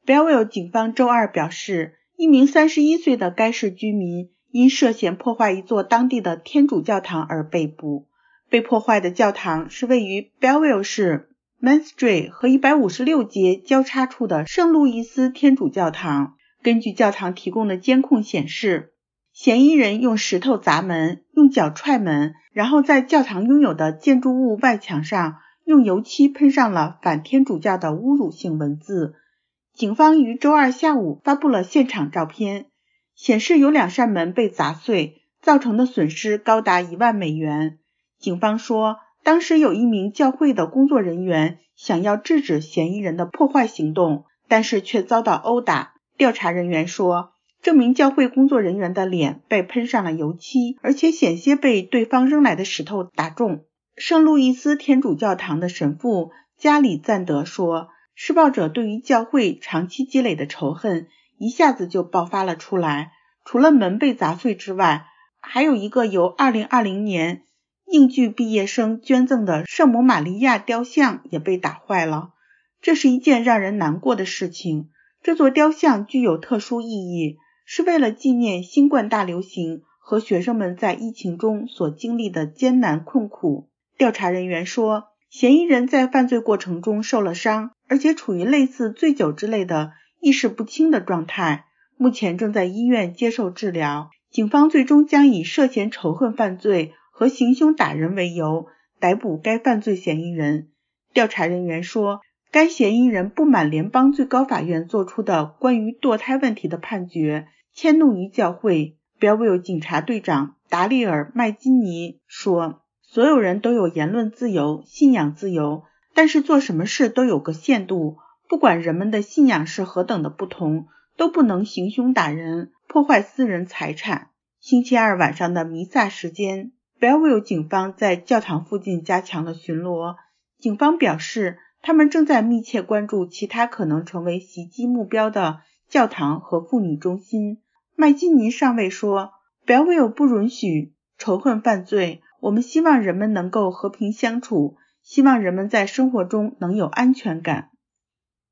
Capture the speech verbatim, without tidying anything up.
Belleville 警方周二表示，一名三十一岁的该市居民因涉嫌破坏一座当地的天主教堂而被捕。被破坏的教堂是位于 Belleville 市 Main Street 和一百五十六街交叉处的圣路易斯天主教堂。根据教堂提供的监控显示，嫌疑人用石头砸门，用脚踹门，然后在教堂拥有的建筑物外墙上用油漆喷上了反天主教的侮辱性文字。警方于周二下午发布了现场照片，显示有两扇门被砸碎，造成的损失高达一万美元。警方说，当时有一名教会的工作人员想要制止嫌疑人的破坏行动，但是却遭到殴打。调查人员说，这名教会工作人员的脸被喷上了油漆，而且险些被对方扔来的石头打中。圣路易斯天主教堂的神父加里赞德说，施暴者对于教会长期积累的仇恨一下子就爆发了出来。除了门被砸碎之外，还有一个由二零二零年英剧毕业生捐赠的圣母玛利亚雕像也被打坏了。这是一件让人难过的事情。这座雕像具有特殊意义，是为了纪念新冠大流行和学生们在疫情中所经历的艰难困苦。调查人员说，嫌疑人在犯罪过程中受了伤，而且处于类似醉酒之类的意识不清的状态，目前正在医院接受治疗。警方最终将以涉嫌仇恨犯罪和行凶打人为由逮捕该犯罪嫌疑人。调查人员说，该嫌疑人不满联邦最高法院做出的关于堕胎问题的判决，迁怒于教会。Belleville 警察队长达利尔·麦金尼说，所有人都有言论自由、信仰自由，但是做什么事都有个限度，不管人们的信仰是何等的不同，都不能行凶打人，破坏私人财产。星期二晚上的弥撒时间， Belleville 警方在教堂附近加强了巡逻。警方表示，他们正在密切关注其他可能成为袭击目标的教堂和妇女中心。麦金尼上尉说， Belleville 不允许仇恨犯罪，我们希望人们能够和平相处，希望人们在生活中能有安全感。